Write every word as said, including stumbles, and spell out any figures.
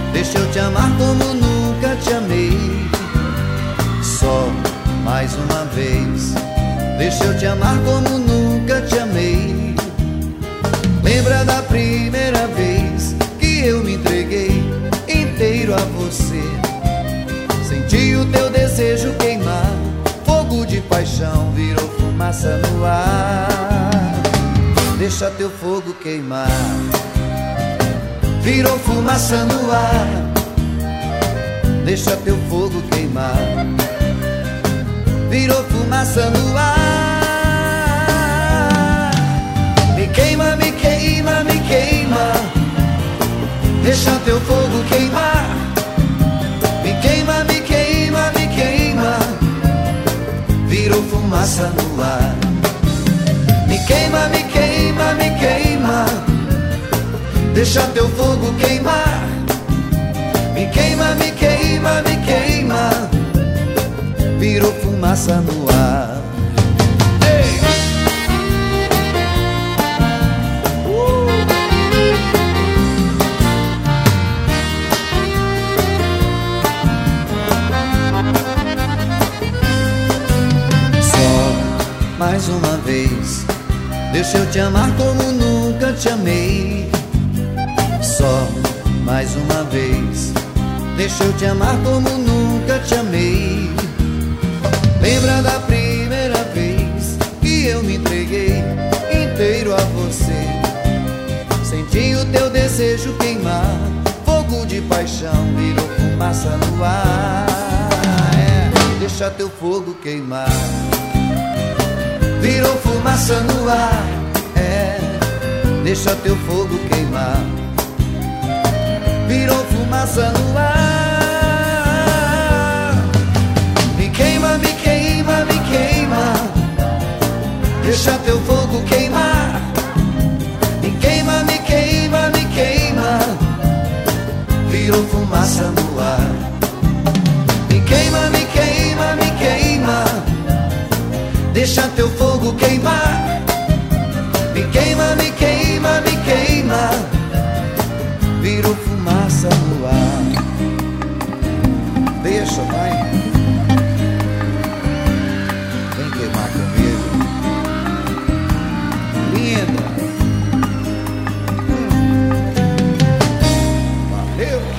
Deixa eu te amar como nunca te amei. Só mais uma vez. Deixa eu te amar como nunca te amei. Lembra da primeira vez que eu me entreguei inteiro a você. Senti o teu desejo queimar, fogo de paixão virou fumaça no ar. Deixa teu fogo queimar, virou fumaça no ar. Deixa teu fogo queimar, virou fumaça no ar. Me queima, me queima, me queima. Deixa teu fogo queimar. Me queima, me queima, me queima. Virou fumaça no ar. Me queima, me queima, me queima. Deixa teu fogo queimar. Me queima, me queima, me queima. Virou fumaça no ar. Ei! Uh! Só mais uma vez. Deixa eu te amar como nunca te amei. Só mais uma vez. Deixa eu te amar como nunca te amei. Lembra da primeira vez que eu me entreguei inteiro a você. Senti o teu desejo queimar, fogo de paixão virou fumaça no ar. É, deixa teu fogo queimar, virou fumaça no ar. É, deixa teu fogo queimar, virou fumaça no ar. Me queima, me queima, me queima. Deixa teu fogo queimar. Me queima, me queima, me queima. Virou fumaça no ar. Me queima, me queima, me queima. Deixa teu fogo queimar. Me queima, me queima, me queima. Virou fumaça no ar. Deixa, vai. Vem queimar comigo. Linda. Hum. Valeu.